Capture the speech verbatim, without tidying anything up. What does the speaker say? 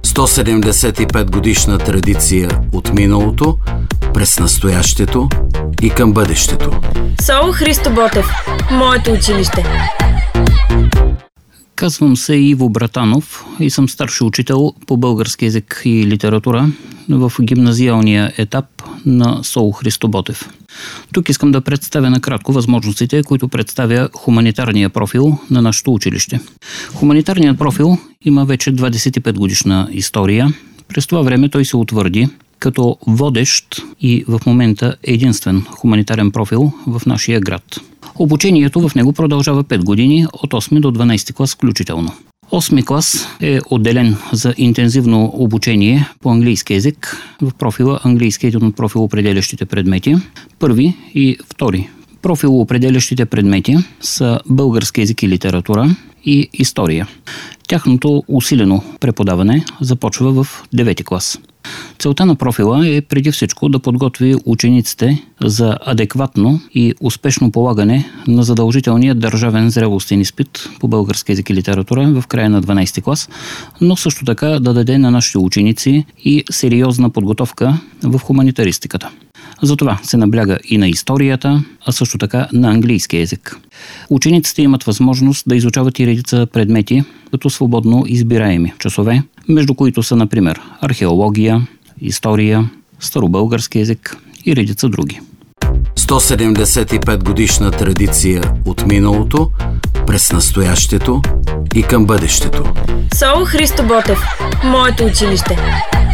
сто седемдесет и пет годишна традиция от миналото през настоящето и към бъдещето. СОУ Христо Ботев. Моето училище. Казвам се Иво Братанов и съм старши учител по български език и литература в гимназиалния етап на СОУ Христо Ботев. Тук искам да представя накратко възможностите, които представя хуманитарния профил на нашето училище. Хуманитарният профил има вече двадесет и пет годишна история. През това време той се утвърди като водещ и в момента единствен хуманитарен профил в нашия град. Обучението в него продължава пет години, от осми до дванадесети клас включително. Осми клас е отделен за интензивно обучение по английски език в профила английски един от профилопределящите предмети. Първи и втори профилопределящите предмети са български език и литература и история. Тяхното усилено преподаване започва в девети клас. Целта на профила е преди всичко да подготви учениците за адекватно и успешно полагане на задължителния държавен зрелостен изпит по български език и литература в края на дванадесети клас, но също така да даде на нашите ученици и сериозна подготовка в хуманитаристиката. Затова се набляга и на историята, а също така на английски език. Учениците имат възможност да изучават и редица предмети като свободно избираеми часове, между които са, например, археология, история, старобългарски език и редица други. сто седемдесет и пет годишна традиция от миналото през настоящето и към бъдещето. СОУ Христо Ботев. Моето училище.